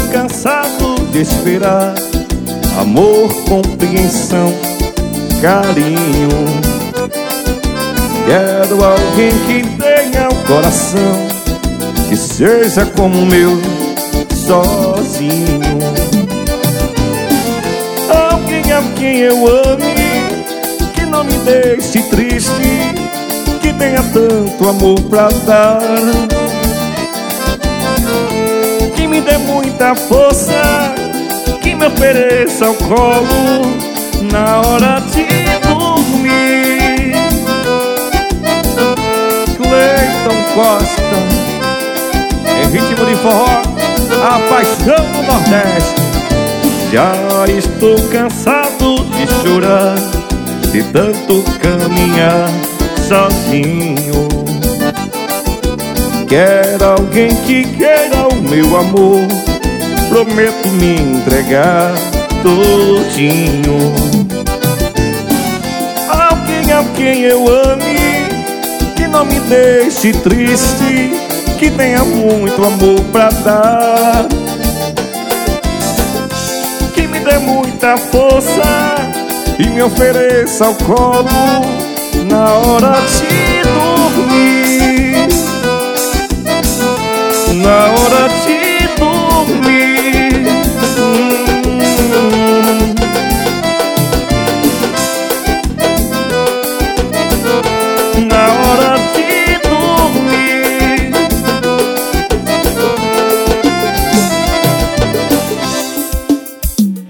cansado de esperar amor, compreensão, carinho. Quero alguém que tenha um coração que seja como o meu, sozinho. Alguém a quem eu ame, que não me deixe triste, que tenha tanto amor pra dar, que me dê muita força, que me ofereça o colo na hora de dormir. Cleiton Costa, em ritmo de forró, a paixão do Nordeste. Já estou cansado de chorar, de tanto caminhar sozinho. Quero alguém que queira o meu amor, prometo me entregar todinho. Alguém a quem eu ame, que não me deixe triste, que tenha muito amor pra dar, que me dê muita força e me ofereça o colo na hora de dormir, na hora de